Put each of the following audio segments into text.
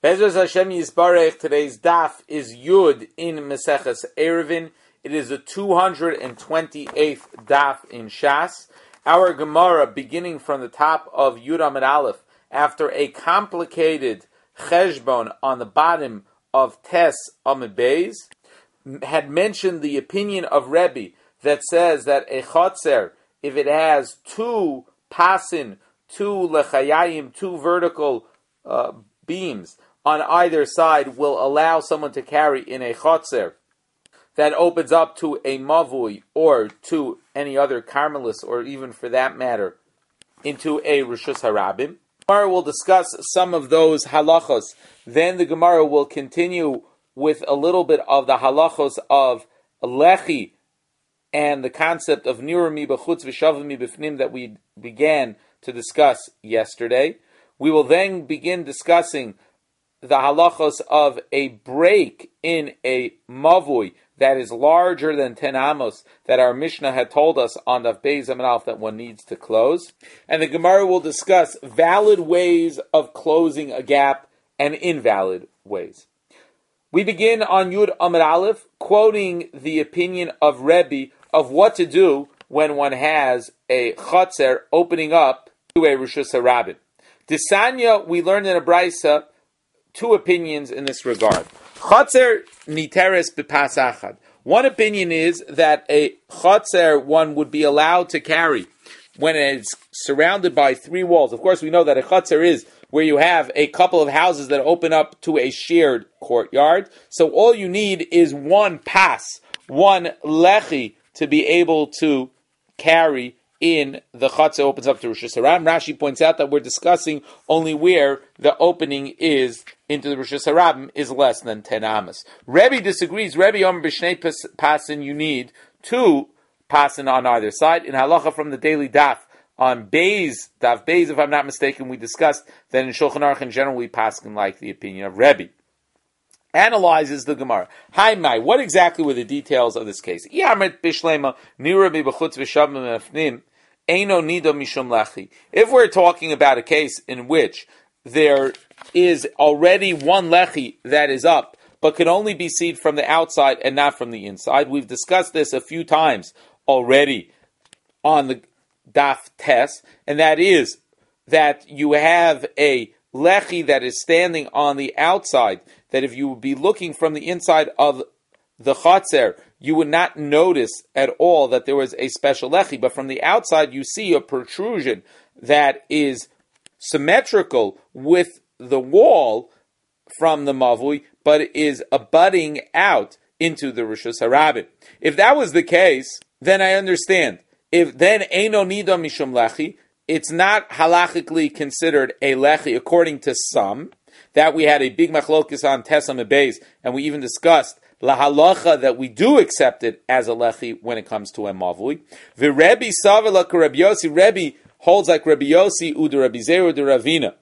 Bezos Hashem Yisbarech, today's daf is Yud in Meseches Eruvin. It is the 228th daf in Shas. Our Gemara, beginning from the top of Yud Amud Aleph, after a complicated cheshbon on the bottom of Tes Amud Beis, had mentioned the opinion of Rebbe that says that a chotzer, if it has two pasin, two lechayayim, two vertical beams on either side, will allow someone to carry in a chotzer that opens up to a mavui or to any other karmelis, or even for that matter, into a Rishus Harabim. Gemara will discuss some of those halachos. Then the Gemara will continue with a little bit of the halachos of lechi and the concept of nira mi b'chutz v'shavah mi b'fnim that we began to discuss yesterday. We will then begin discussing the halachos of a break in a mavui that is larger than 10 amos that our Mishnah had told us on the Beis Amud Aleph that one needs to close. And the Gemara will discuss valid ways of closing a gap and invalid ways. We begin on Yud Amud Aleph, quoting the opinion of Rebbe of what to do when one has a chotzer opening up to a Rishus Harabim. Disanya, we learned in a Braisa two opinions in this regard. Chotzer niteres b'pas achad. One opinion is that a chotzer one would be allowed to carry when it's surrounded by three walls. Of course, we know that a chotzer is where you have a couple of houses that open up to a shared courtyard. So all you need is one pas, one lechi, to be able to carry in the chotzer opens up to Rishus Harabim. Rashi points out that we're discussing only where the opening is into the Rishus Harabim is less than 10 amos. Rebbe disagrees. Rebbe Omer b'shnei pasin, you need two pasin on either side. In halacha from the daily daf on Beis, daf Beis, if I'm not mistaken, we discussed that in Shulchan Aruch in general we paskin like the opinion of Rebbe. Analyzes the Gemara. Hi, Mai, what exactly were the details of this case? If we're talking about a case in which there is already one lechi that is up, but can only be seen from the outside and not from the inside, we've discussed this a few times already on the Daf Tes, and that is that you have a lechi that is standing on the outside, that if you would be looking from the inside of the chotzer, you would not notice at all that there was a special lechi, but from the outside you see a protrusion that is symmetrical with the wall from the mavui, but is abutting out into the Rishus Harabim. If that was the case, then I understand. If then eino nida mishum lechi, it's not halachically considered a lechi according to some. That we had a big machlokes on Tes Amud Beis, and we even discussed la halacha that we do accept it as a lechi when it comes to a mavui. V'Rebbe Savela Rabbi Yossi, Rebbe holds like Rabbi Yossi u'de Rabbi Zera u'de Ravina.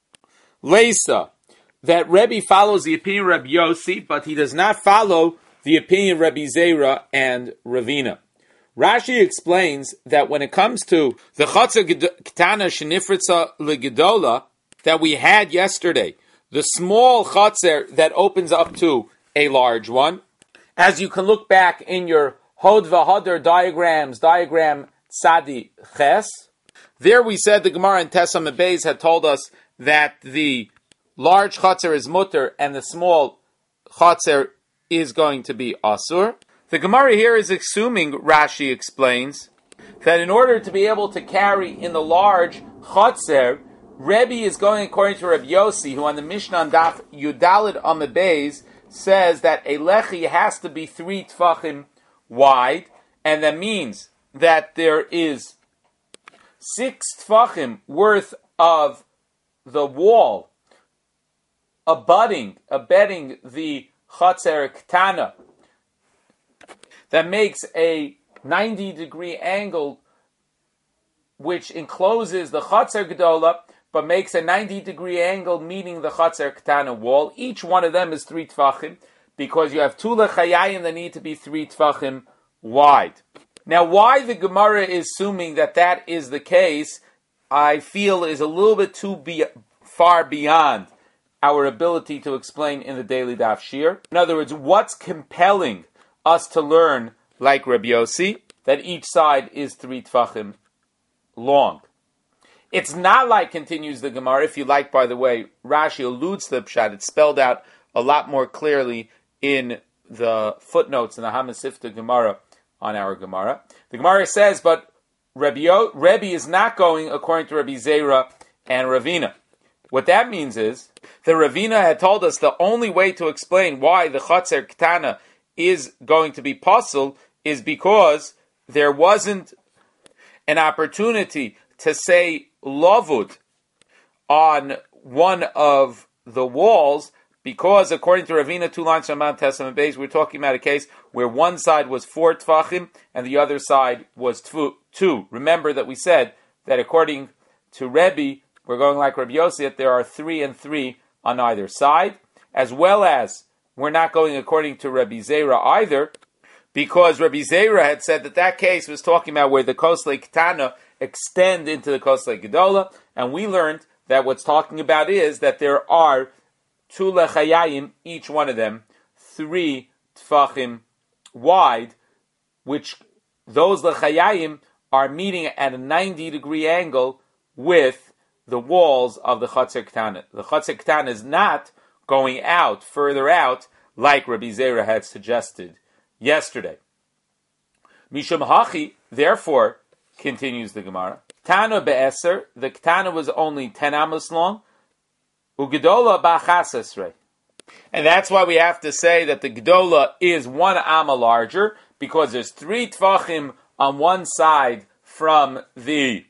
Leisa, that Rebbe follows the opinion of Rabbi Yossi, but he does not follow the opinion of Rabbi Zera and Ravina. Rashi explains that when it comes to the chotzer ketana shenifritza legedola that we had yesterday, the small chotzer that opens up to a large one, as you can look back in your Hod v'Hadar diagram Tzadi Ches, there we said the Gemara in Tes Amud Beis had told us that the large chotzer is mutter and the small chotzer is going to be asur. The Gemara here is assuming, Rashi explains, that in order to be able to carry in the large chotzer, Rebbe is going according to Rabbi Yossi, who on the Mishnah on Daf Yudalid Amud Beis says that a lechi has to be 3 tfachim wide, and that means that there is 6 tfachim worth of the wall abetting the chotzer ketana that makes a 90-degree angle which encloses the chotzer gedola, but makes a 90-degree angle meeting the chotzer ketana wall. Each one of them is 3 tfachim, because you have 2 lechayayim that need to be 3 tfachim wide. Now, why the Gemara is assuming that that is the case, I feel is a little bit too far beyond our ability to explain in the daily daf shir. In other words, what's compelling us to learn like Rabbi Yossi, that each side is 3 tfachim long. It's not like, continues the Gemara, if you like, by the way, Rashi alludes to the pshat. It's spelled out a lot more clearly in the footnotes in the Hamasifta Gemara on our Gemara. The Gemara says, but Rebbe is not going according to Rabbi Zera and Ravina. What that means is that Ravina had told us the only way to explain why the Chatzer Ketana is going to be possible is because there wasn't an opportunity to say lavud on one of the walls, because according to Ravina, 2 lines from Mount Testament base, we're talking about a case where one side was 4 tfachim and the other side was 2. Remember that we said that according to Rebbe, we're going like Rabbi Yossi, that there are 3 and 3 on either side, as well as we're not going according to Rabbi Zera either, because Rabbi Zera had said that case was talking about where the Koslei Ketana extend into the Koslei Gedola, and we learned that what's talking about is that there are 2 lechayayim, each one of them 3 tfachim wide, which those lechayayim are meeting at a 90-degree angle with the walls of the Chatzer Ketana. The Chatzer Ketana is not going out, further out, like Rabbi Zera had suggested yesterday. Mishum Hachi, therefore, continues the Gemara, Tana be'eser, the Ketana was only 10 amos long, ugedola ba'chas esrei. And that's why we have to say that the Gedola is 1 amma larger, because there's 3 tfachim on one side from the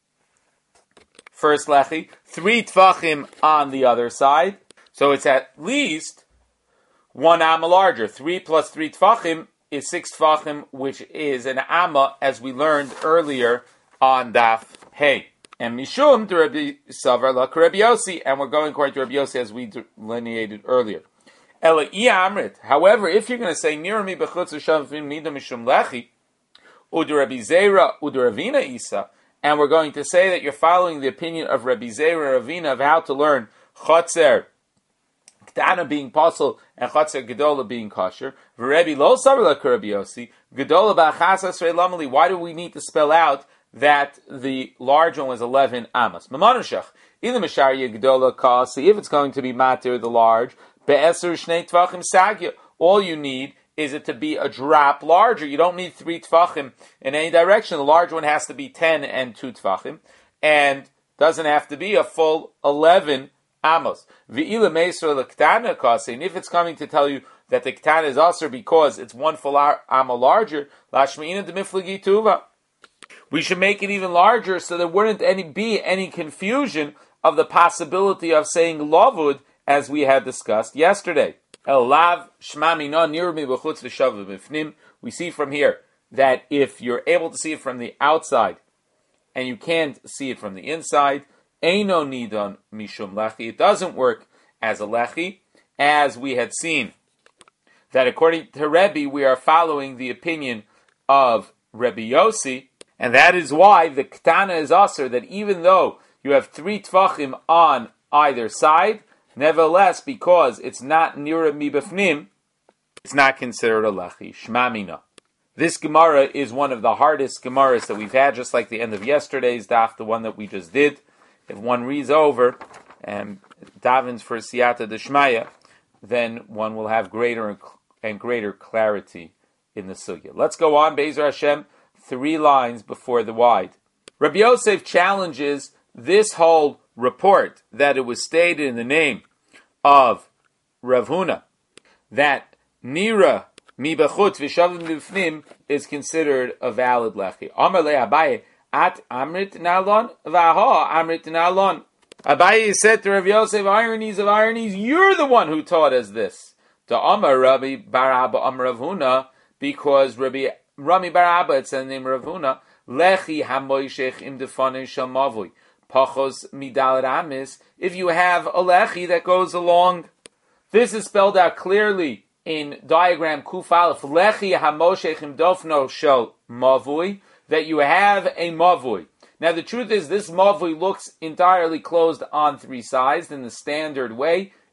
first lechi, 3 tfachim on the other side. So it's at least 1 amma larger. 3 plus 3 tfachim is 6 tfachim, which is an amma, as we learned earlier on Daf Hey. And Mishum to Rabbi Savar la Rabbi Yossi, and we're going according to Rabbi Yossi as we delineated earlier. Ela amrit. However, if you're going to say Nirami bechutz shavim nida mishum lechi, udu Rabbi Zera udu Ravina Isa, and we're going to say that you're following the opinion of Rabbi Zera Ravina of how to learn Chatzer Ketana being possible and Chatzer Gedola being kosher. V'Rebbe lo savar la Rabbi Yossi Gedola ba'chas esrei lamali. Why do we need to spell out that the large one was 11 amos? Mamanushach either Mishariya Gedola kasi, if it's going to be matir the large be'eser shnei tvachim sagya. All you need is it to be a drop larger. You don't need 3 tfachim in any direction. The large one has to be 10 and 2 tfachim, and doesn't have to be a full 11 amos. V'ila meisra l'ktana kasi, and if it's coming to tell you that the ketana is usher because it's 1 full amma larger, lashmeina demiflagi tuva. We should make it even larger so there wouldn't be any confusion of the possibility of saying lavud, as we had discussed yesterday. We see from here that if you're able to see it from the outside and you can't see it from the inside, eino nidon mishum lechi, it doesn't work as a lechi, as we had seen that according to Rebbe we are following the opinion of Rebbe Yossi, and that is why the ketana is usher, that even though you have 3 tfachim on either side, nevertheless, because it's not nira mibafnim, it's not considered a lechi. Shma mina. This Gemara is one of the hardest Gemaras that we've had, just like the end of yesterday's daf, the one that we just did. If one reads over and davens for siyata d'shmaya, then one will have greater and greater clarity in the sugya. Let's go on, Be'ezer Hashem, 3 lines before the wide. Rabbi Yosef challenges this whole report that it was stated in the name of Rav Huna that Nira mi bechutz v'shavim b'fnim is considered a valid lechi. Amar le Abaye at amrit nalon v'aha amrit nalon. Abaye said to Rav Yosef, ironies of ironies, you're the one who taught us this. To Amar Rabbi Bar Abba Amar Rav Huna, because Rabbi Rami Bar Abba, it's the name of Rav Huna, lechi hamoishech im defanin shel mavui. Pachos midal ramis, if you have a lechi that goes along. This is spelled out clearly in diagram Kuf Aleph, lechi hamoshechim dofno shel mavui, that you have a mavui. Now the truth is this mavui looks entirely closed on 3 sides in the standard way.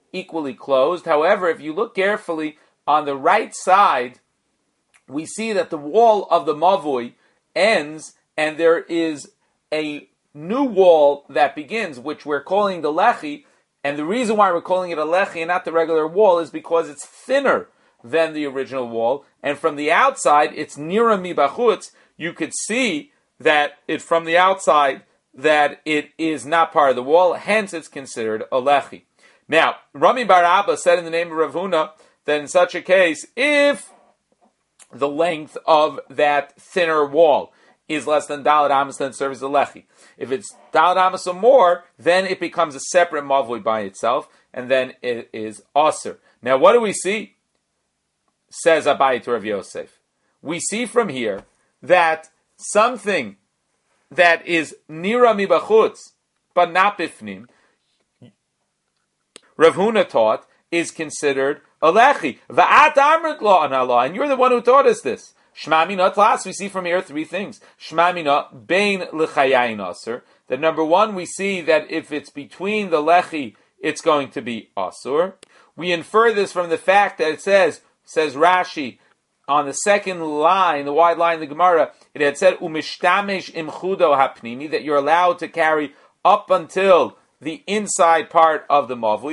equally closed. However, if you look carefully on the right side, we see that the wall of the mavui ends, and there is a new wall that begins, which we're calling the lechi. And the reason why we're calling it a lechi and not the regular wall is because it's thinner than the original wall. And from the outside, it's nira mibachutz. You could see that it from the outside that it is not part of the wall. Hence, it's considered a lechi. Now, Rami Bar Abba said in the name of Rav Huna that in such a case, if the length of that thinner wall is less than Dalet Amos, then it serves as a lechi. If it's Dalet Amos or more, then it becomes a separate mavui by itself, and then it is aser. Now, what do we see? Says Abaye to Rav Yosef. We see from here that something that is nira mibachutz, but not bifnim, Rav Huna taught, is considered a lechi. Va'at amrit lo an Allah, and you're the one who taught us this. Shma mina tlas, we see from here three things. Shma mina bein lechayayin aser. That number one, we see that if it's between the lechi, it's going to be asur. We infer this from the fact that it says Rashi, on the second line, the wide line of the Gemara, it had said, umishtamesh imchudo hapnimi, that you're allowed to carry up until the inside part of the mavli,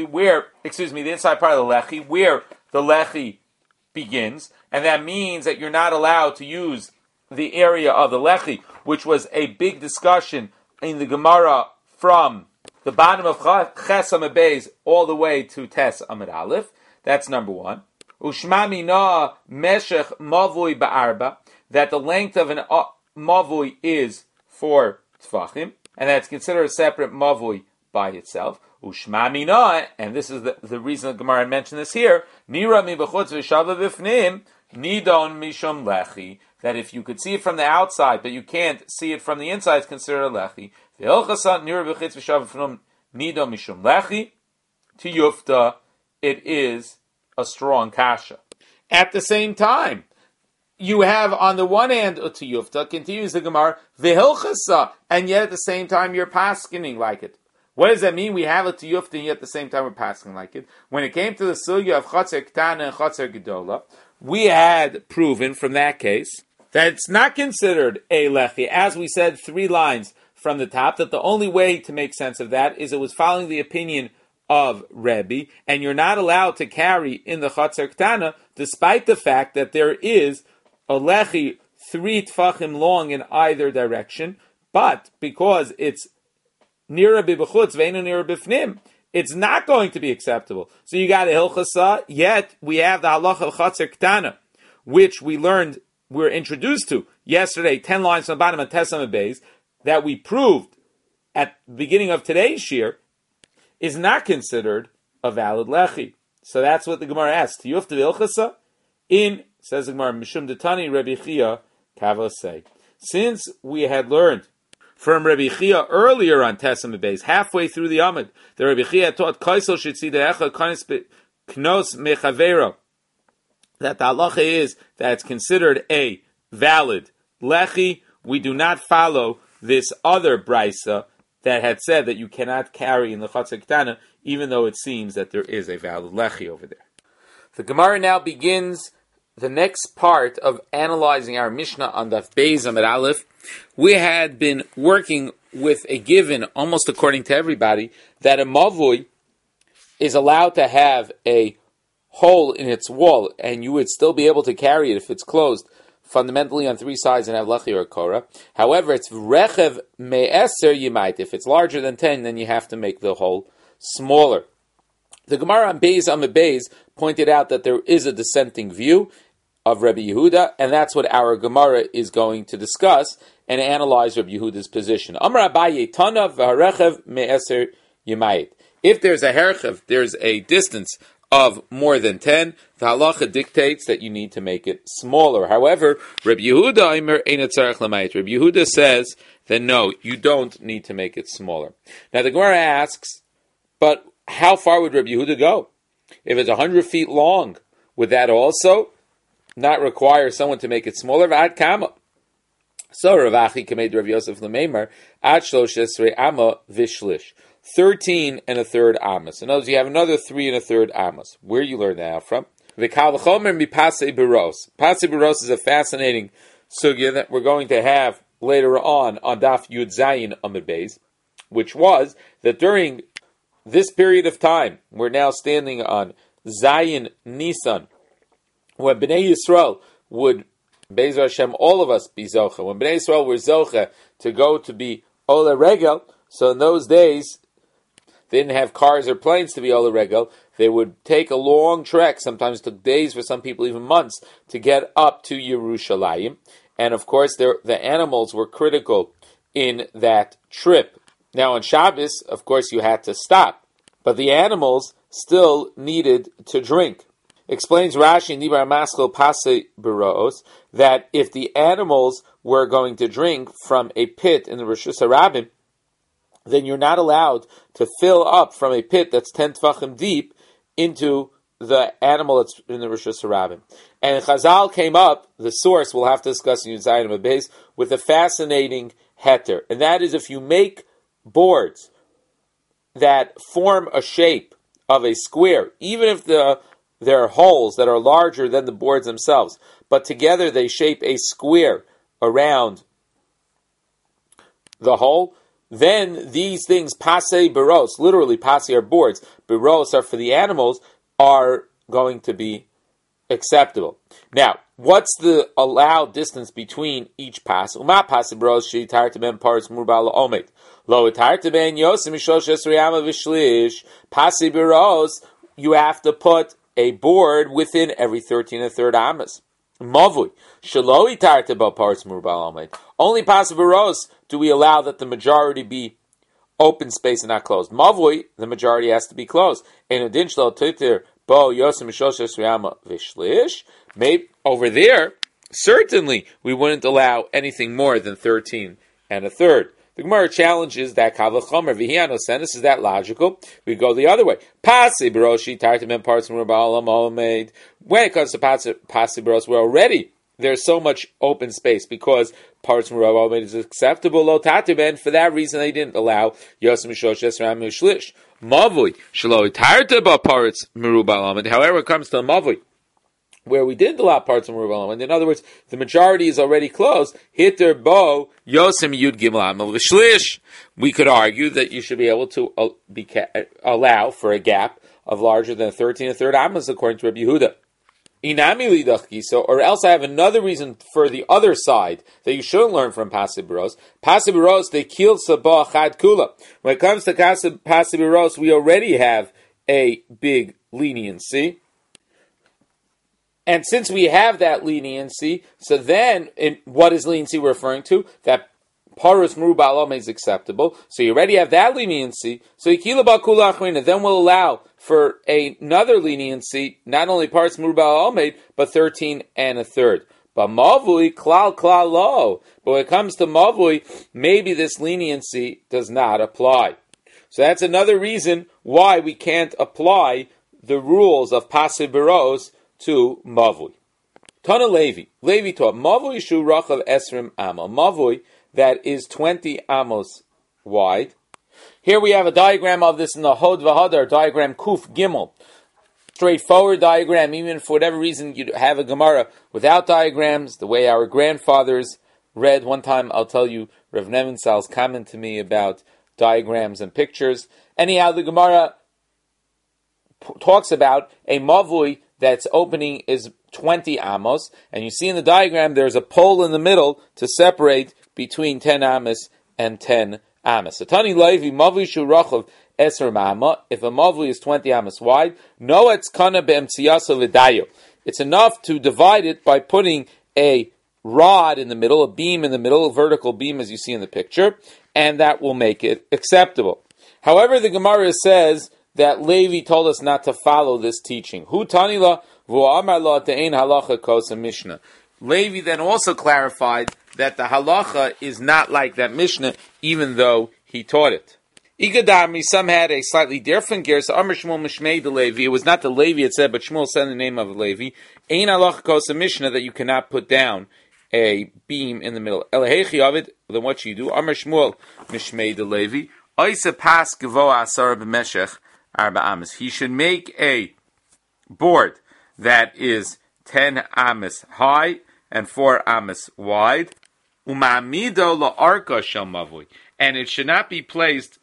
the inside part of the lechi, where the lechi begins, and that means that you're not allowed to use the area of the lechi, which was a big discussion in the Gemara from the bottom of Ches Amud Beis all the way to Tes Amud Aleph. That's number one. Ushma mina meshech mavui ba'arba, that the length of an mavui is 4 tfachim, and that's considered a separate mavui by itself. Ushma mina, and this is the reason the Gemara mentioned this here, nira mi b'chutz v'shava b'fnim, nidon mishum lechi, that if you could see it from the outside, but you can't see it from the inside, it's considered a lechi. V'ilchasat nira b'chutz v'shava b'fnim, nidon mishum lechi, to yufta, it is a strong kasha. At the same time, you have on the one hand utiyufta, continues the Gemara, v'hilchasa, and yet at the same time you're paskening like it. What does that mean? We have it to yufta, and yet at the same time we're passing like it. When it came to the sugya of Chatzer Ketana and Chatzer Gedola, we had proven from that case that it's not considered a lechi. As we said 3 lines from the top, that the only way to make sense of that is it was following the opinion of Rebbe, and you're not allowed to carry in the Chatzer Ketana, despite the fact that there is a lechi 3 tfachim long in either direction, but because it's nira b'chutz ve'enu nira b'fnim, it's not going to be acceptable. So you got a hilchasa, yet we have the halacha of Chatzer Ketana, which we're introduced to yesterday, 10 lines from the bottom of Tes Amud Beis, that we proved at the beginning of today's shir, is not considered a valid lechi. So that's what the Gemara asks. Tiyufta v'ilchasa, says the Gemara, Mishum Detani Rebbe Chia Kavosei. Since we had learned from Rebbe Chia earlier on Tes Amud Beis, halfway through the Amud, the Rebbe Chia taught Kaisel Shitzidecha Knos Mechavero, that the halacha is that it's considered a valid lechi. We do not follow this other brisa that had said that you cannot carry in the Chatzer Ketana, even though it seems that there is a valid lechi over there. The Gemara now begins the next part of analyzing our Mishnah on Daf Beis Amud Aleph. We had been working with a given, almost according to everybody, that a mavui is allowed to have a hole in its wall, and you would still be able to carry it if it's closed, fundamentally on 3 sides and have lechi or kora. However, it's rechev me'eser you might. If it's larger than 10, then you have to make the hole smaller. The Gemara on Beis Amud Beis pointed out that there is a dissenting view of Rabbi Yehuda, and that's what our Gemara is going to discuss and analyze Rabbi Yehuda's position. Amar Abaye Tana v'harechev me'eser yimayit. If there's a herchev, there's a distance of more than 10, the halacha dictates that you need to make it smaller. However, Rabbi Yehuda Aimer Eina Tzarech Lamayit. Rabbi Yehuda says that no, you don't need to make it smaller. Now the Gemara asks, but how far would Rabbi Yehuda go? If it's 100 feet long, would that also not require someone to make it smaller? V'ad kama. So Rav Achi kamed Rav Yosef Lemeimer ad 13 ama vishlish. 13 and a third amos. In other words, you have another 3 and a third amos. Where you learn that out from? V'kal v'chomer mi pasei beros. Pasei beros is a fascinating sugya that we're going to have later on Daf Yud Zayin Amud Beis, which was that during this period of time, we're now standing on Zayin Nisan, when Bnei Yisrael would, Be'ezer Hashem, all of us be Zocha. When Bnei Yisrael were Zocha to go to be Ola Regel, so in those days, they didn't have cars or planes to be Ola Regel. They would take a long trek, sometimes it took days, for some people even months, to get up to Yerushalayim. And of course, the animals were critical in that trip. Now on Shabbos, of course, you had to stop, but the animals still needed to drink. Explains Rashi in Dibar Maskil Pasei Beros that if the animals were going to drink from a pit in the Rishus HaRabim, then you're not allowed to fill up from a pit that's 10 tefachim deep into the animal that's in the Rishus HaRabim. And Chazal came up, the source we'll have to discuss in Yud Zayin Amud Beis, with a fascinating heter. And that is, if you make boards that form a shape of a square, even if there are holes that are larger than the boards themselves, but together they shape a square around the hole, then these things, pasei beros, literally pasei are boards, beros are for the animals, are going to be acceptable. Now, what's the allowed distance between each pas? Uma pasei beros she tarta ben paris murbal omet. Lo tarta ben yosim mishosh esriyama v'shlish. Pasei beros, you have to put a board within every 13 and a third amas. Mavui shaloi tarta ben paris murbal omet. Only pasei beros do we allow that the majority be open space and not closed. Mavui, the majority has to be closed. Maybe over there, certainly we wouldn't allow anything more than 13 and a third. The Gemara challenges that kavachomer v'hiano senis. Is that logical? We go the other way. Pasei beroshi tartim parts from Rabbalam. When it comes to pasei beros, we're already there's so much open space because parts from Rabbalam is acceptable. Lo tatiben, for that reason they didn't allow yosim shoshes ram shlish. Mavui shaloi tarta ba parts merubalam. However, it comes to mavui, where we didn't allow parts of Merubal Amid. In other words, the majority is already closed. Hitter bo yosim yud gimel amal v'shlish. We could argue that you should be able to allow for a gap of larger than 13 and a third amos, according to Rabbi Yehuda. Inami lidachki. So, or else I have another reason for the other side that you shouldn't learn from pasei beros. Pasei beros they kill sabah chad kula. When it comes to pasei beros, we already have a big leniency. And since we have that leniency, so then, what is leniency referring to? That parus merubal omed is acceptable. So you already have that leniency. So yikila bakula achrina, then we'll allow for another leniency, not only parus merubal omed, but 13 and a third. But mavui klal lo. But when it comes to mavui, maybe this leniency does not apply. So that's another reason why we can't apply the rules of pasei beros to mavui. Tana Levi taught mavui shu rachav esrim amo. Mavui that is 20 amos wide. Here we have a diagram of this in the Hod V'Hadar, diagram Kuf Gimel. Straightforward diagram, even for whatever reason you have a Gemara without diagrams, the way our grandfathers read. One time, I'll tell you, Rav Nevinsal's comment to me about diagrams and pictures. Anyhow, the Gemara talks about a mavui that's opening is 20 amos, and you see in the diagram there's a pole in the middle to separate between 10 amos and 10 amos. Satani Levi mavui shu rachav eser ma'ama. If a mavui is 20 amos wide, no it's kana be'emtziyasa v'dayo. It's enough to divide it by putting a rod in the middle, a beam in the middle, a vertical beam as you see in the picture, and that will make it acceptable. However, the Gemara says that Levi told us not to follow this teaching. Hu tanila v'amar lo te'ein halacha kosa mishnah. Levi then also clarified that the halacha is not like that mishnah, even though he taught it. Igadami, some had a slightly different gear. So Amr Shmuel Mishmei the Levi. It was not the Levi it said, but Shmuel said the name of Levi. Ein halacha kosa mishnah, that you cannot put down a beam in the middle. Elahechi of it, then what you do? Amr Shmuel Mishmei the Levi. Oisa pas gavoa asar b'meshech arba amas. He should make a board that is 10 amas high and 4 amas wide. Umamido la'arka shel mavui. And it should not be placed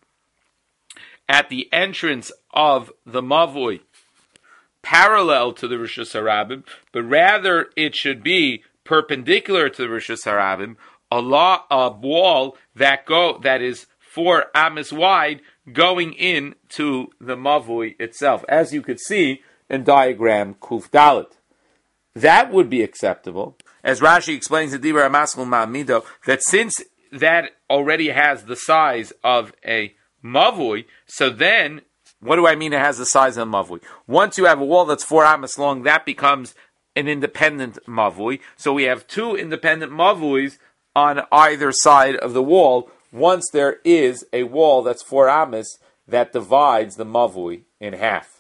at the entrance of the mavui parallel to the Rishus Harabim, but rather it should be perpendicular to the Rishus Harabim, a wall that is 4 amas wide going into the mavui itself, as you could see in diagram Kuf Dalet. That would be acceptable, as Rashi explains in Dibur HaMaskil Ma'amido, that since that already has the size of a mavui, so then, what do I mean it has the size of a mavui? Once you have a wall that's 4 amas long, that becomes an independent mavui. So we have 2 independent mavuis on either side of the wall, once there is a wall that's 4 amas that divides the mavui in half.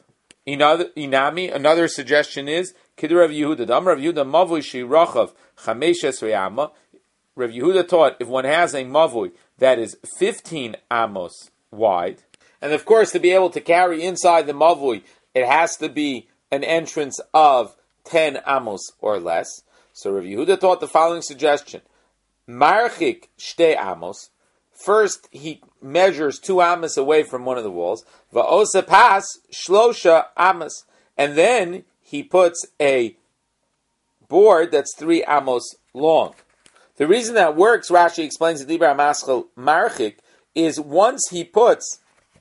Another suggestion is, Kid Rav Yehuda, Dam Rav Yehuda mavui shirachav chameshes re'ama. Rav Yehuda taught if one has a mavui that is 15 amos wide, and of course to be able to carry inside the mavui, it has to be an entrance of 10 amos or less. So Rav Yehuda taught the following suggestion: Marchik shte amos. First, he measures 2 amos away from one of the walls. Va'osa pas shlosha amos, and then he puts a board that's 3 amos long. The reason that works, Rashi explains in Dibur HaMaskil Marchik, is once he puts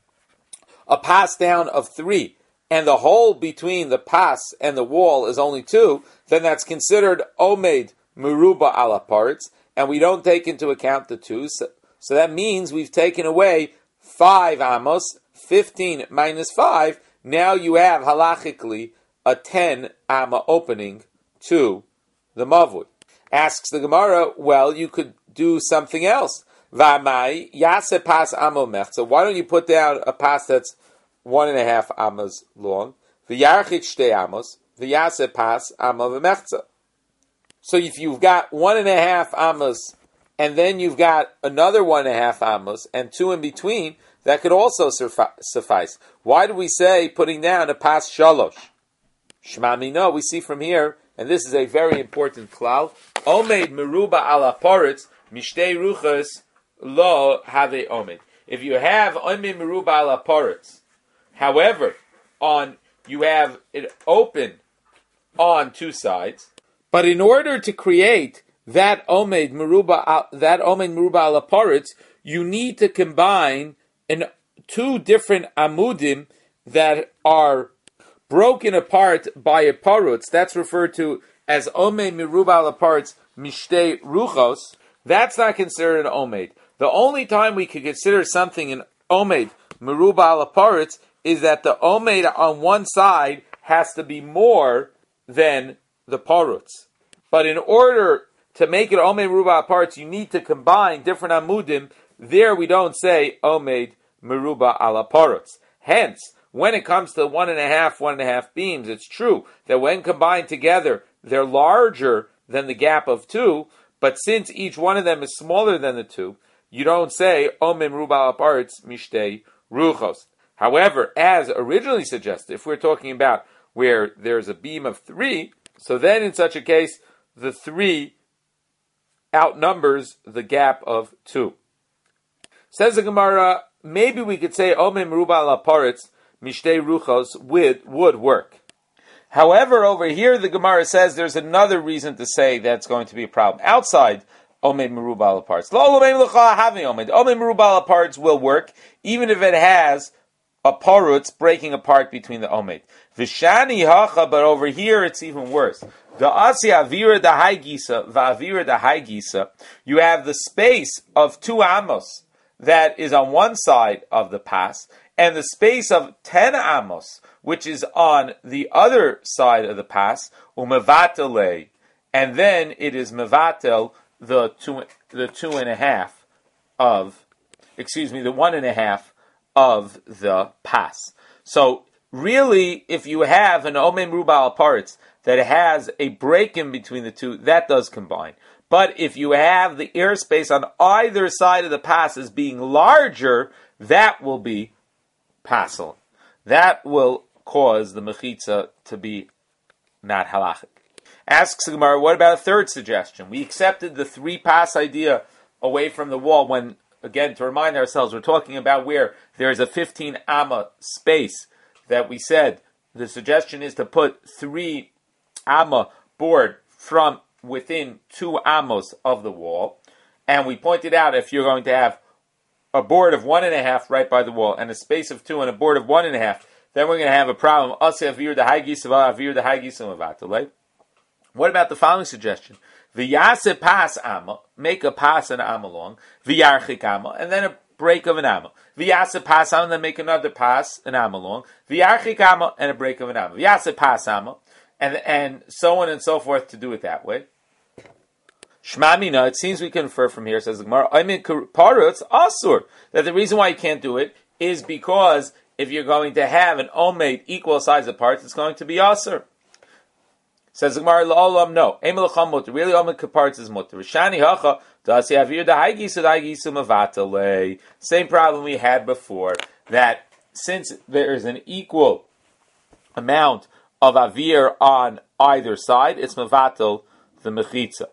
a pas down of 3, and the hole between the pas and the wall is only 2, then that's considered omed meruba ala parts, and we don't take into account the 2. So that means we've taken away 5 amos, 15 minus 5. Now you have halachically a 10 amma opening to the mavui. Asks the Gemara, well, you could do something else. V'amai yase pas amo mechza. Why don't you put down a pas that's 1.5 amos long? V'yarchik shte amos. V'yase pas amo v'mechza. So if you've got 1.5 amos, and then you've got another 1.5 amos, and 2 in between, that could also suffice. Why do we say putting down a pas shalosh? Shmami, no, we see from here, and this is a very important klal, omed meruba ala paritz, mishtei ruchas lo have omed. If you have omed meruba ala paritz, however, you have it open on 2 sides, but in order to create that omed meruba ala paritz, you need to combine 2 different amudim that are broken apart by a parutz. That's referred to as omed meruba ala paritz mishtei ruchos. That's not considered an omed. The only time we could consider something an omed meruba ala paritz is that the omed on one side has to be more than the parutz. But in order to make it omed meruba ala paritz, you need to combine different amudim. There we don't say omed meruba ala parutz. Hence, when it comes to 1.5 beams, it's true that when combined together, they're larger than the gap of 2, but since each one of them is smaller than the 2, you don't say omed meruba ala paritz mishtei ruchos. However, as originally suggested, if we're talking about where there's a beam of 3, so then in such a case, the 3 outnumbers the gap of 2. Says the Gemara, maybe we could say omed meruba ala paritz mishtei ruchos would work. However, over here the Gemara says there's another reason to say that's going to be a problem. Outside omed meruba ala paritz, omed meruba ala paritz will work, even if it has a parutz breaking apart between the omed. V'shani hacha, but over here it's even worse. The asi avira da haigisa, va'avira da haigisa. You have the space of 2 amos that is on one side of the pas, and the space of 10 amos, which is on the other side of the pas, umevatele, and then it is mevatel the 1.5 of the pas. So really, if you have an omed meruba ala paritz that has a break in between the 2, that does combine. But if you have the airspace on either side of the pas as being larger, that will be pasel. That will cause the mechitza to be not halachic. Asks the Gemara, what about a third suggestion? We accepted the 3-pas idea away from the wall when, again, to remind ourselves, we're talking about where there's a 15 amma space that we said the suggestion is to put 3 amma board from within 2 amos of the wall. And we pointed out if you're going to have a board of 1.5 right by the wall and a space of 2 and a board of 1.5, then we're going to have a problem. What about the following suggestion? V'yase pas amma, make a pas an amma long, v'yarchik amma, and then a break of an amma. V'yase pas amma, and then make another pas, an amma long, v'yarchik amma, and a break of an amma. V'yase pas amma, and so on and so forth to do it that way. Shmamina, it seems we can infer from here, says the Gemara, I mean, parutz asur, that the reason why you can't do it is because if you're going to have an omeid equal size of parts, it's going to be asur. Says the Gemara, la'olam, no. Emelacham mutter. Really, omeid kaparts is mutter. Rishani hacha, dasi avir da'haigisu da'haigisu mavatale. Same problem we had before, that since there is an equal amount of avir on either side, it's mavatal the mechitza.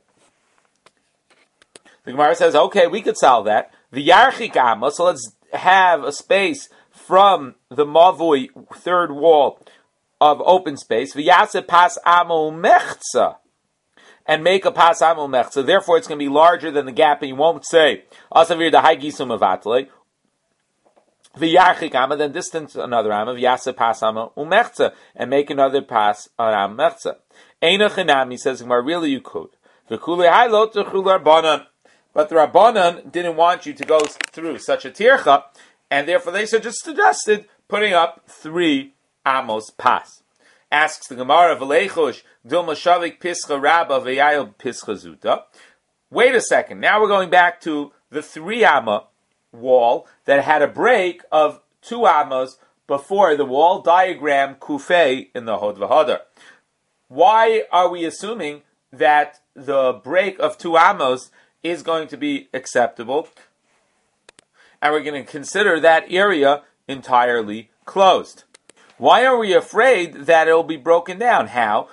The Gemara says, okay, we could solve that. V'yarchik amma, so let's have a space from the mavui third wall of open space. V'yase pas amo mechza, and make a pas amo mechza. Therefore, it's going to be larger than the gap, and you won't say asavir dahai gisum avatle. V'yarchik amma, then distance another amma. V'yase pas amo umechza, and make another pas amo mechza. Eina chenami, says Gemara, really you could. V'kulei hailot v'chulei rabbanan. But the Rabbanan didn't want you to go through such a tircha, and therefore they suggested putting up 3 amos pas. Asks the Gemara, V'leichush, Dilma Shavik Pischa Rabba V'yayel Pischa Zuta. Wait a second, now we're going back to the 3 amma wall that had a break of 2 amos before the wall, diagram Kufei in the Hod V'Hodar. Why are we assuming that the break of 2 amos is going to be acceptable, and we're going to consider that area entirely closed? Why are we afraid that it will be broken down? How?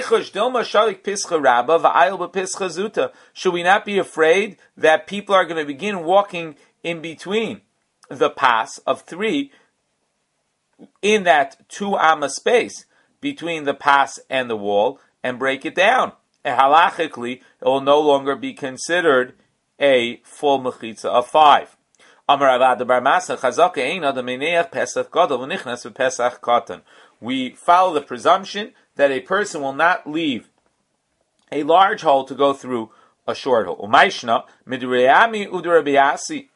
Should we not be afraid that people are going to begin walking in between the pas of 3 in that 2 amma space between the pas and the wall and break it down? And halachically, it will no longer be considered a full mechitza of 5. We follow the presumption that a person will not leave a large hole to go through a short hole. Rabbi Ami and Rabbi Asi,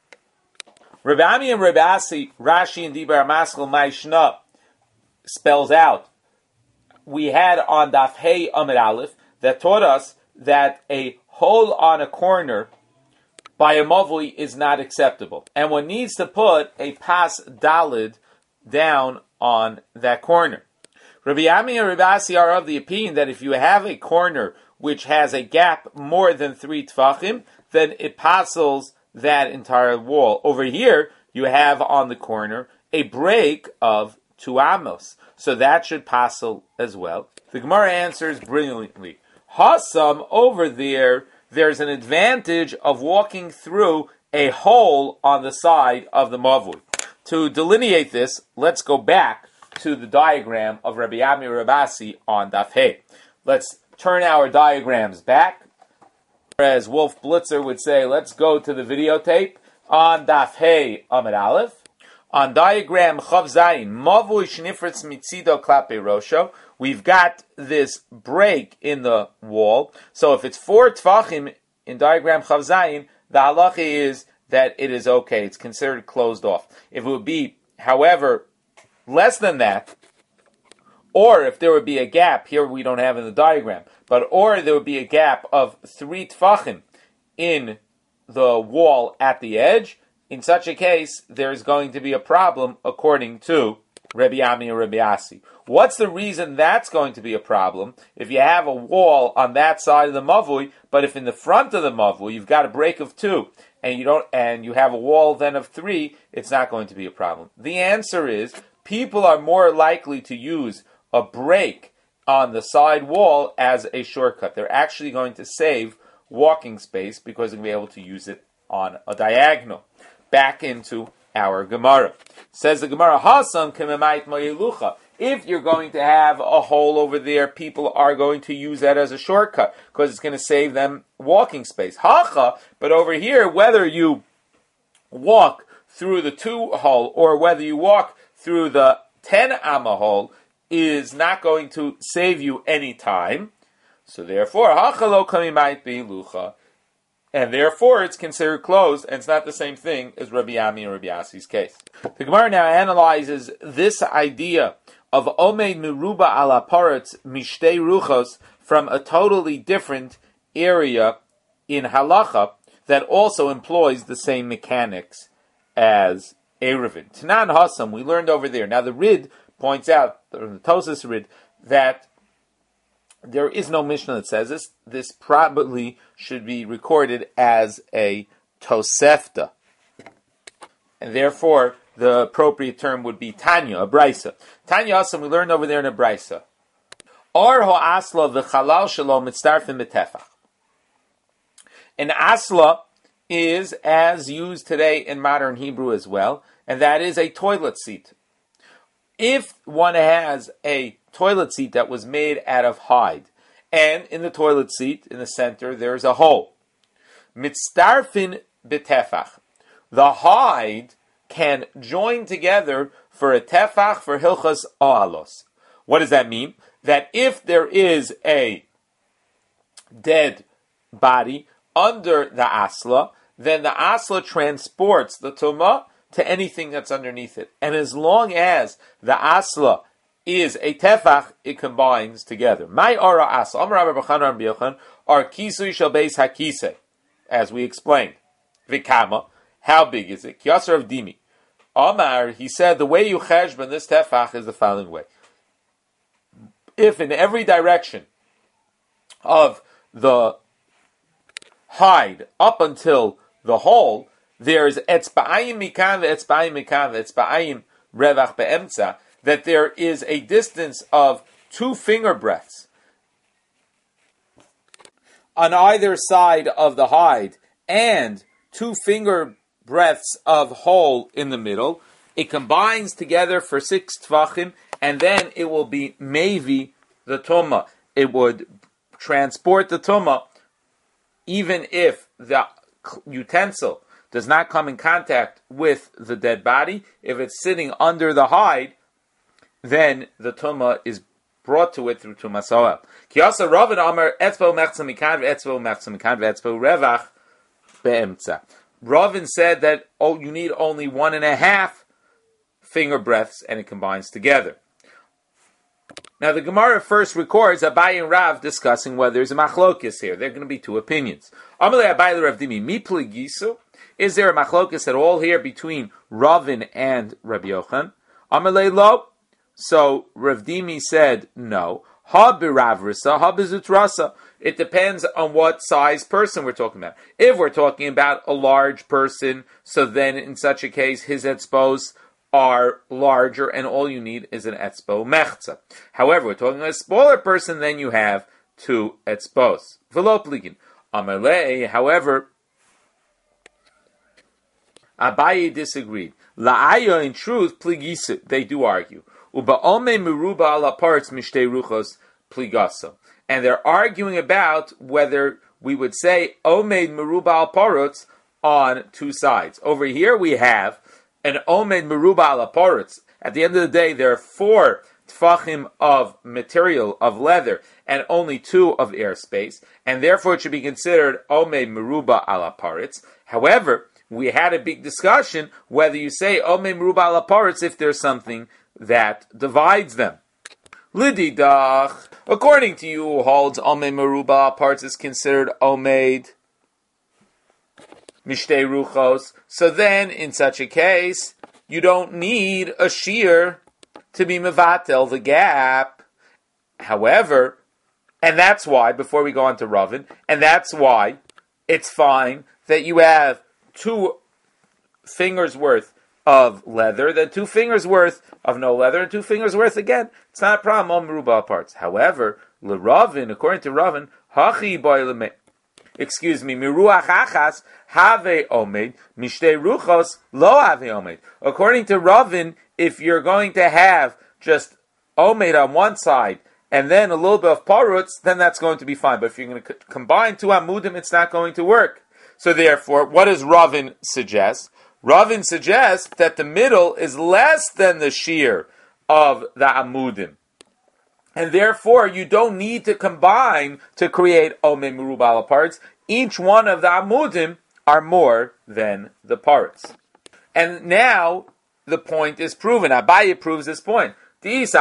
Rashi and Dibar Maskal Maishna spells out. We had on Daf Hey Amid Aleph that taught us that a hole on a corner by a mavui is not acceptable, and one needs to put a pas dalid down on that corner. Rabbi Ami and Rabbi Asi are of the opinion that if you have a corner which has a gap more than 3 tfachim, then it passes that entire wall. Over here, you have on the corner a break of 2 amos, so that should passel as well. The Gemara answers brilliantly. Hasam, over there's an advantage of walking through a hole on the side of the mavui. To delineate this, let's go back to the diagram of Rabbi Ami Rabbi Asi on Daf Hey. Let's turn our diagrams back. As Wolf Blitzer would say, let's go to the videotape on Daf Hey Amid Aleph. On diagram Chav Zayin, Mavui Shnifritz Mitzido Klape Rosho, we've got this break in the wall. So if it's 4 tfachim in diagram Chav Zayin, the halacha is that it is okay. It's considered closed off. If it would be, however, less than that, or if there would be a gap, here we don't have in the diagram, or there would be a gap of 3 tfachim in the wall at the edge, in such a case, there's going to be a problem according to Rabbi Ami and Rabbi Asi. What's the reason that's going to be a problem? If you have a wall on that side of the mavui, but if in the front of the mavui you've got a break of 2, and you have a wall then of 3, it's not going to be a problem. The answer is people are more likely to use a break on the side wall as a shortcut. They're actually going to save walking space because they're going to be able to use it on a diagonal. Back into our Gemara. Says the Gemara, Hasan kememait ma'ilucha. If you're going to have a hole over there, people are going to use that as a shortcut because it's going to save them walking space. Hacha, but over here, whether you walk through the 2 hole or whether you walk through the 10 amma hole is not going to save you any time. So therefore, hacha lo kamimait bi'ilucha. And therefore, it's considered closed, and it's not the same thing as Rabbi Yami and Rabbi Yasi's case. The Gemara now analyzes this idea of Omeid Meruba ala Paretz Mishtei Ruchos from a totally different area in Halacha that also employs the same mechanics as Erevin. Tanan Hassam, we learned over there. Now the Rid points out, the Tosas Rid, that there is no Mishnah that says this. This probably should be recorded as a Tosefta. And therefore, the appropriate term would be Tanya, a Brisa. Tanya Asam, we learned over there in a Brisa. Or ho asla v'chalal shalom mitzarfim betefach. An asla is as used today in modern Hebrew as well, and that is a toilet seat. If one has a toilet seat that was made out of hide, and in the toilet seat, in the center, there's a hole. Mitzarfin betefach. The hide can join together for a tefach for hilchas oalos. What does that mean? That if there is a dead body under the asla, then the asla transports the tumah to anything that's underneath it. And as long as the asla is a tefach, it combines together. My ara asla, Amar Rabbi Bachan Rabbi Yochanan, are kisui shel beis hakise, as we explained. Vikama, how big is it? Kiyasar of Dimi. Amar, he said, the way you cheshbon this tefach is the following way. If in every direction of the hide up until the hole, there's etzba'ayim mikan ve'etzba'ayim mikan ve'etzba'ayim revach be'emtza, that there is a distance of 2 finger breadths on either side of the hide and 2 finger breadths of hole in the middle, it combines together for 6 tvachim, and then it will be mevi the tumah. It would transport the tumah even if the utensil does not come in contact with the dead body. If it's sitting under the hide, then the tumah is brought to it through tumah soel. Kiyasa Rav and Amar etzbo mechza mikan ve'etzbo mechza mikan ve'etzbo revach be'emtza. Ravin said that you need only 1.5 finger breadths, and it combines together. Now the Gemara first records Abaye and Rav discussing whether there's a machlokis here. There are going to be 2 opinions. Amalei Abaye Rav Dimi mipli gisu. Is there a machlokis at all here between Ravin and Rabbi Yochanan? Amalei lo. So Rav Dimi said no. Ha biravrisa, ha bizutrasa. It depends on what size person we're talking about. If we're talking about a large person, so then in such a case his etzbos are larger, and all you need is an etzbo mechza. However, we're talking about a smaller person, then you have 2 etzbos. V'lo pligin. Amalei, however, Abaye disagreed. La'aya, in truth, pligisu, they do argue. Uba'ome meruba ala paretz mishtei ruchos pligasa. And they're arguing about whether we would say omed meruba al parutz on 2 sides. Over here we have an omed meruba al parutz. At the end of the day, there are 4 tfachim of material, of leather, and only 2 of airspace, and therefore it should be considered omed meruba al parutz. However, we had a big discussion whether you say omed meruba al parutz if there's something that divides them. Lididach, according to you who holds Omed Meruba parts is considered Omed Mishtei Ruchos, so then in such a case, you don't need a shear to be mevatel the gap. However, and that's why, before we go on to Ravin, and that's why it's fine that you have 2 fingers worth of leather, then 2 fingers worth of no leather, and 2 fingers worth again. It's not a problem, all merubah parts. However, Ravin, according to Ravin, hachi boileme. Miruach achas have omed, mishtei ruchos lo have omed. According to Ravin, if you're going to have just omed on one side and then a little bit of parutz, then that's going to be fine. But if you're going to combine 2 amudim, it's not going to work. So therefore, what does Ravin suggest? Ravin suggests that the middle is less than the shear of the amudim. And therefore, you don't need to combine to create Omei Merubah parts. Each one of the amudim are more than the parts. And now, the point is proven. Abaye proves this point. If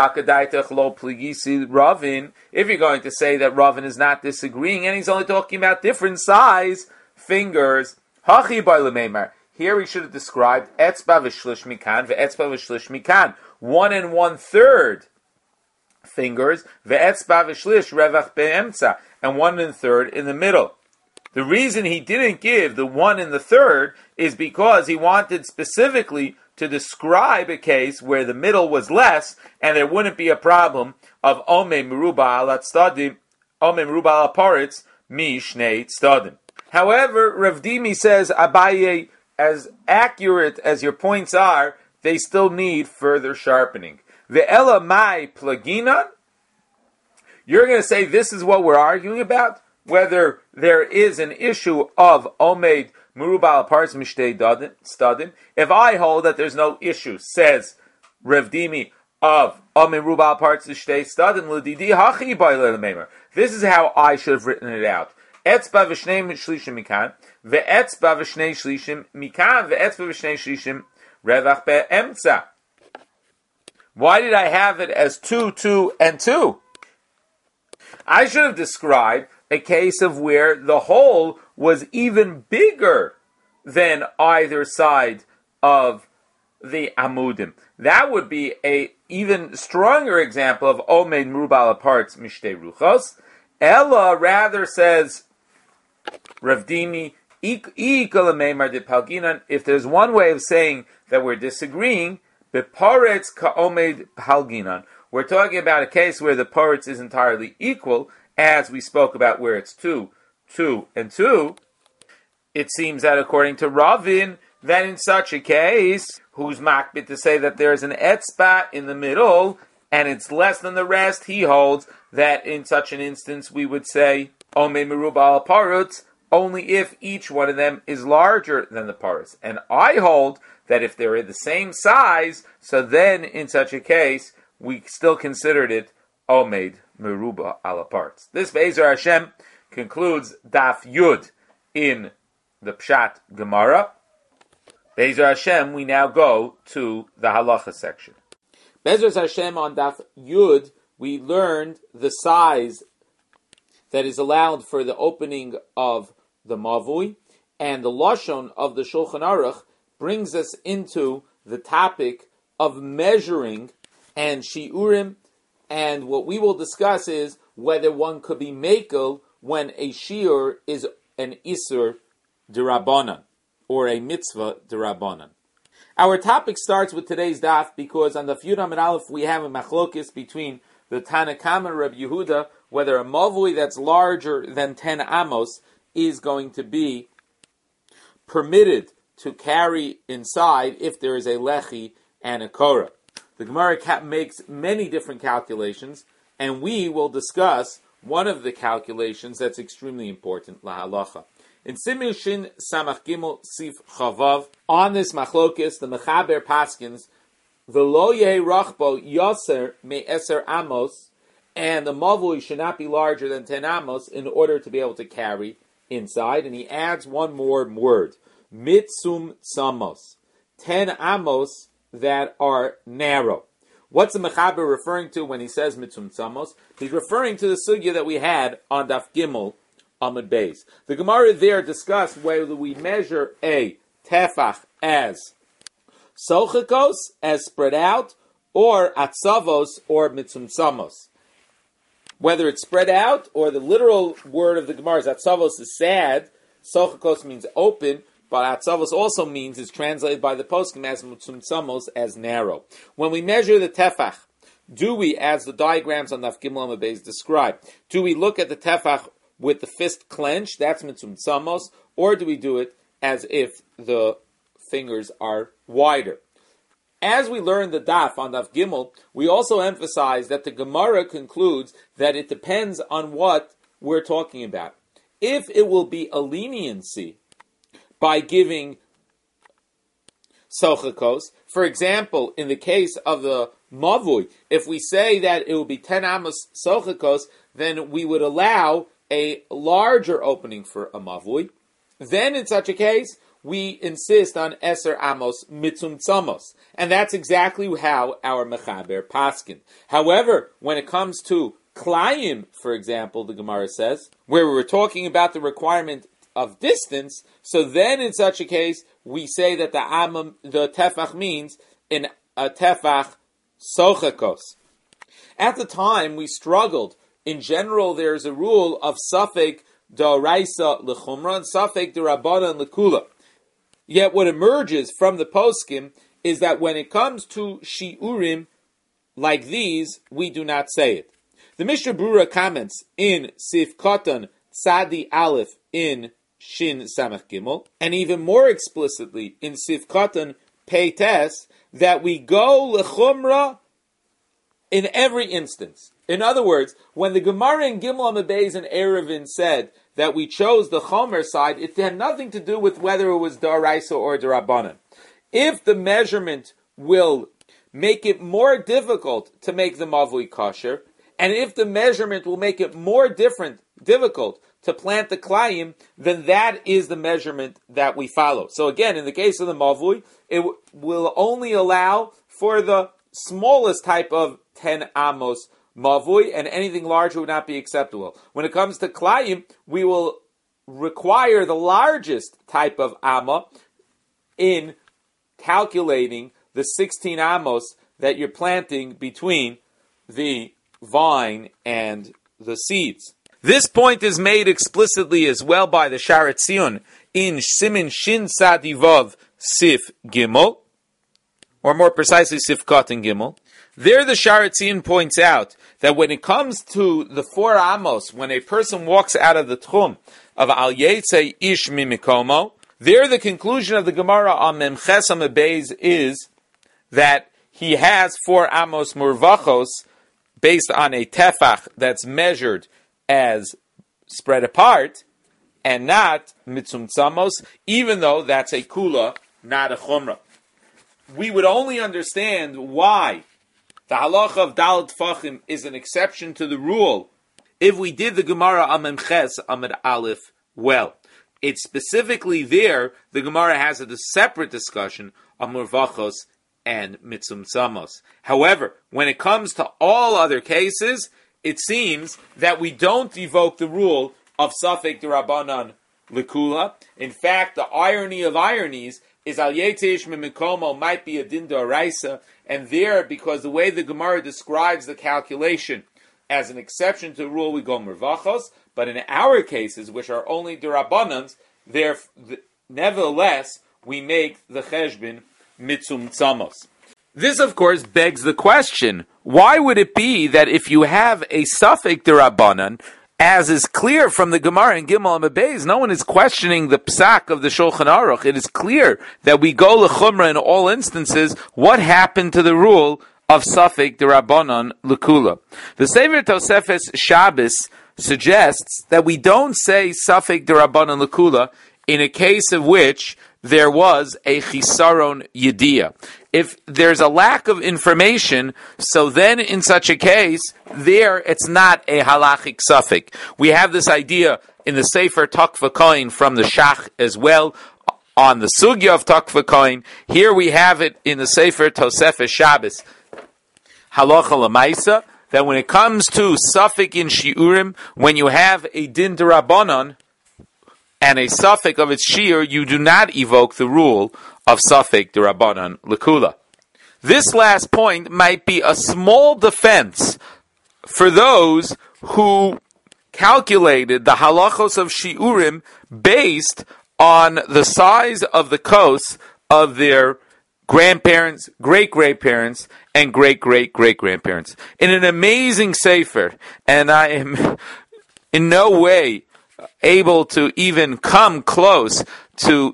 you're going to say that Ravin is not disagreeing, and he's only talking about different size fingers, here he should have described etzba v'shlish mikan ve'etzba v'shlish mikan, 1 1/3 fingers, ve'etzba v'shlish revach be'emtza, and 1 1/3 in the middle. The reason he didn't give the 1 1/3 is because he wanted specifically to describe a case where the middle was less, and there wouldn't be a problem of omei merubah alat stadim, omei merubah al paritz mi shnei stadim. However, Rav Dimi says, Abaye, as accurate as your points are, they still need further sharpening. Ve'ela mai plaginan? You're going to say this is what we're arguing about? Whether there is an issue of omed merubah parts mishtei stadim. If I hold that there's no issue, says Rav Dimi, of omed merubah parts mishtei stadim, l'didi hachi b'ilei l'meimer. This is how I should have written it out. Etzba v'shnei shlishim mikan, ve'etzba v'shnei shlishim mikan, ve'etzba v'shnei shlishim revach be'emtza. Why did I have it as 2, 2, and 2? I should have described a case of where the hole was even bigger than either side of the amudim. That would be a even stronger example of omed merubah parts mishtei ruchos. Ella rather says, Rav Dimi, if there's one way of saying that we're disagreeing, beparetz ka'omed halginan. We're talking about a case where the paretz is entirely equal, as we spoke about where it's 2, 2, and 2. It seems that according to Ravin, that in such a case, who's makbid to say that there's an etzba in the middle, and it's less than the rest, he holds that in such an instance we would say, omei merubah al parutz, only if each one of them is larger than the parutz. And I hold that if they're the same size, so then in such a case, we still considered it omed merubah al parts. This Be'ezer Hashem concludes Daf Yud in the Pshat Gemara. Be'ezer Hashem, we now go to the Halacha section. Be'ezer Hashem on Daf Yud, we learned the size that is allowed for the opening of the Mavui, and the Lashon of the Shulchan Aruch brings us into the topic of measuring and Shiurim, and what we will discuss is whether one could be Mekel when a Shiur is an Isur D'Rabbanan, or a Mitzvah D'Rabbanan. Our topic starts with today's daf because on the Yud Amud Aleph we have a machlokis between the Tana Kama and Rabbi Yehuda whether a Mavui that's larger than 10 amos is going to be permitted to carry inside if there is a lechi and a korah. The Gemara makes many different calculations, and we will discuss one of the calculations that's extremely important, la halacha. In Simin Shin Samach Gimel Sif Chavav, on this machlokis, the Mechaber Paskins, V'lo yehi rachbo yoser me'eser amos, and the mavui should not be larger than 10 amos in order to be able to carry inside. And he adds one more word, mitzum samos, 10 amos that are narrow. What's the Mechaber referring to when he says mitzum samos? He's referring to the sugya that we had on Daf Gimel Amud Beis. The Gemara there discussed whether we measure a tefach as sochikos, as spread out, or atzavos, or mitzumtzamos. Whether it's spread out, or the literal word of the Gemara is atzavos is sad, sochakos means open, but atzavos also means, is translated by the poskim as mitzumtzamos, as narrow. When we measure the tefach, do we, as the diagrams on Daf Gimel Amud Beis describe, do we look at the tefach with the fist clenched, that's mitzumtzamos, or do we do it as if the fingers are wider? As we learn the daf on Daf Gimel, we also emphasize that the Gemara concludes that it depends on what we're talking about. If it will be a leniency by giving sochakos, for example, in the case of the mavui, if we say that it will be 10 amos sochakos, then we would allow a larger opening for a mavui. Then in such a case, we insist on Eser Amos Mitzumtzamos. And that's exactly how our Mechaber paskin. However, when it comes to Klayim, for example, the Gemara says, where we were talking about the requirement of distance, so then in such a case, we say that the Tefach means in a Tefach Sochakos. At the time, we struggled. In general, there's a rule of Safek D'Oraisa L'Chumra and Safek D'Rabbanan L'Kula. Yet what emerges from the poskim is that when it comes to shiurim like these, we do not say it. The Mishnah Brura comments in Sif Katan Tzadi Aleph in Shin Samach Gimel, and even more explicitly in Sif Katan Pei Tes, that we go l'chumra in every instance. In other words, when the Gemara in Gimel Amud Beis and Eruvin said that we chose the Chomer side, it had nothing to do with whether it was D'Oraisa or D'Rabbanan. If the measurement will make it more difficult to make the Mavui kosher, and if the measurement will make it more difficult to plant the Klayim, then that is the measurement that we follow. So again, in the case of the Mavui, it will only allow for the smallest type of 10 amos mavui, and anything larger would not be acceptable. When it comes to klayim, we will require the largest type of amma in calculating the 16 amos that you're planting between the vine and the seeds. This point is made explicitly as well by the Sharet Zion in Simin Shin Sadivav Sif Gimel, or more precisely Sif Katan Gimel. There the Sharet Zion points out that when it comes to the 4 amos, when a person walks out of the tchum of Al Yetzei Ish Mimikomo, there the conclusion of the Gemara on Memches Amud Beis is that he has 4 amos murvachos based on a tefach that's measured as spread apart and not mitzumtzamos, even though that's a kula, not a chumrah. We would only understand why the halacha of Dalet Tfachim is an exception to the rule if we did the Gemara Amem Ches Amid Aleph well. It's specifically there, the Gemara has a separate discussion of Murvachos and Mitzumtzamos. However, when it comes to all other cases, it seems that we don't evoke the rule of Safek D'Rabbanan L'Kula. In fact, the irony of ironies is Al Yeteish Mimikomo might be a Din D'Oraisa, and there, because the way the Gemara describes the calculation as an exception to the rule, we go Mervachos, but in our cases, which are only D'Rabbanans, nevertheless, we make the Cheshbin Mitzumtzamos. This, of course, begs the question, why would it be that if you have a Safek D'Rabbanan, as is clear from the Gemara in Gimel Amud Beis, no one is questioning the psak of the Shulchan Aruch. It is clear that we go l'chumra in all instances. What happened to the rule of Safek D'Rabbanan L'Kula? The Sefer Tosefes Shabbos suggests that we don't say Safek D'Rabbanan L'Kula in a case of which there was a chisaron yediyah. If there's a lack of information, so then in such a case, there it's not a halachic suffix. We have this idea in the Sefer Takva Kohen from the Shach as well, on the Sugya of Takva Kohen. Here we have it in the Sefer Tosefes Shabbos, Halacha L'Maisa, that when it comes to suffix in Shiurim, when you have a Din D'Rabbanan, and a suffix of its shiur, you do not evoke the rule of Safek D'Rabbanan L'Kula. this last point might be a small defense for those who calculated the halachos of shiurim based on the size of the kos of their grandparents, great-great-parents, and great-great-great-grandparents. In an amazing sefer, and I am in no way able to even come close to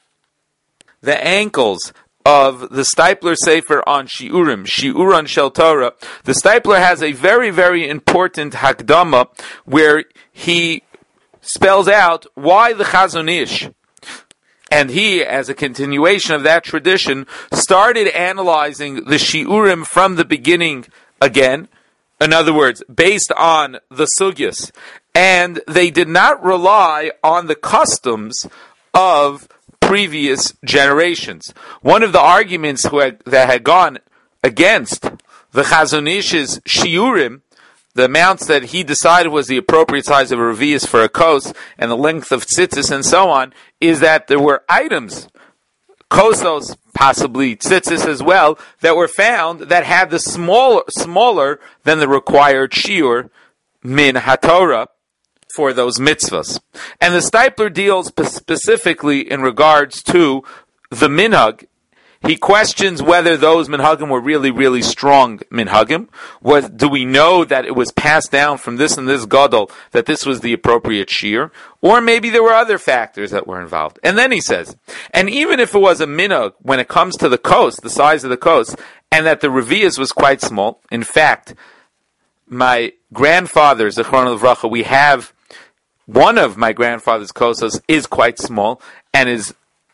the ankles of the Steipler Sefer on Shiurim, Shiur on Shel Torah. The Steipler has a very, very important Hakdama where he spells out why the Chazon Ish, and he, as a continuation of that tradition, started analyzing the Shiurim from the beginning again. In other words, based on the sugyas. And they did not rely on the customs of previous generations. One of the arguments that had gone against the Chazon Ish's shiurim, the amounts that he decided was the appropriate size of a revius for a kos, and the length of tzitzis and so on, is that there were items, kosos, possibly tzitzis as well, that were found that had the smaller than the required shiur min haTorah for those mitzvahs. And the Steipler deals specifically in regards to the minhag. He questions whether those minhagim were really, really strong minhagim. Do we know that it was passed down from this and this gadol, that this was the appropriate shear? Or maybe there were other factors that were involved. And then he says, and even if it was a minhag, when it comes to the kos, the size of the kos, and that the revius was quite small, in fact, my grandfather, Zichron Livracha, we have one of my grandfather's kosos is quite small and is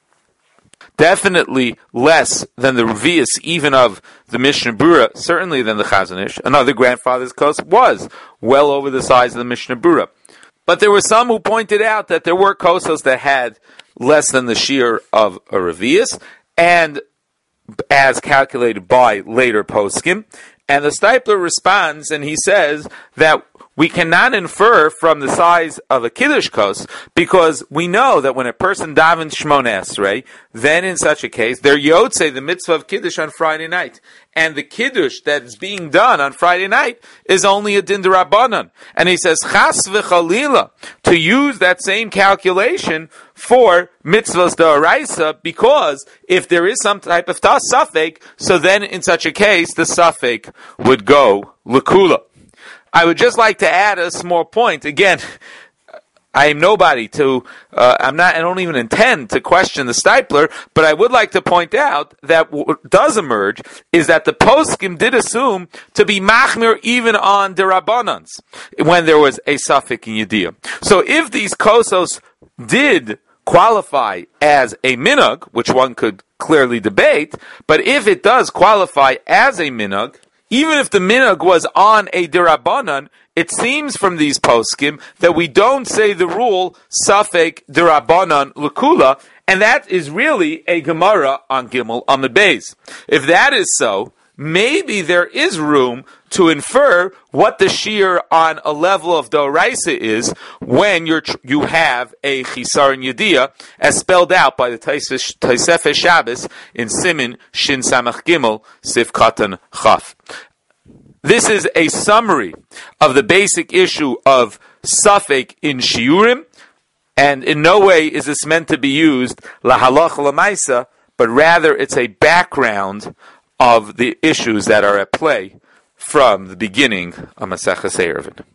definitely less than the revius even of the Mishnah Berurah, certainly than the Chazon Ish. Another grandfather's kos was well over the size of the Mishnah Berurah. But there were some who pointed out that there were kosos that had less than the shear of a revius, and as calculated by later poskim. And the Steipler responds, and he says that we cannot infer from the size of a kiddush kos, because we know that when a person davens Shmona Esrei, then in such a case, they're yotzei the mitzvah of kiddush on Friday night. And the kiddush that is being done on Friday night is only a din d'Rabbanan. And he says, chas v'chalila, to use that same calculation for mitzvahs d'oraisa, because if there is some type of safek, so then in such a case, the safek would go l'kula. I would just like to add a small point. Again, I am nobody to, I don't even intend to question the Steipler, but I would like to point out that what does emerge is that the poskim did assume to be machmir even on derabbanans when there was a suffix in Yediyah. So if these kosos did qualify as a minhag, which one could clearly debate, but if it does qualify as a minhag, even if the minhag was on a derabbanan, it seems from these poskim that we don't say the rule safek derabbanan l'kula, and that is really a Gemara on Gimel Amud Beis. If that is so, maybe there is room to infer what the shear on a level of d'oraisa is when you have a chisar in Yediyah, as spelled out by the Tosefes Shabbos in Simin Shin Samach Gimel Sif Katan Chaf. This is a summary of the basic issue of safek in shiurim, and in no way is this meant to be used lahalach lamaisa, but rather it's a background of the issues that are at play from the beginning of Maseches Eruvin.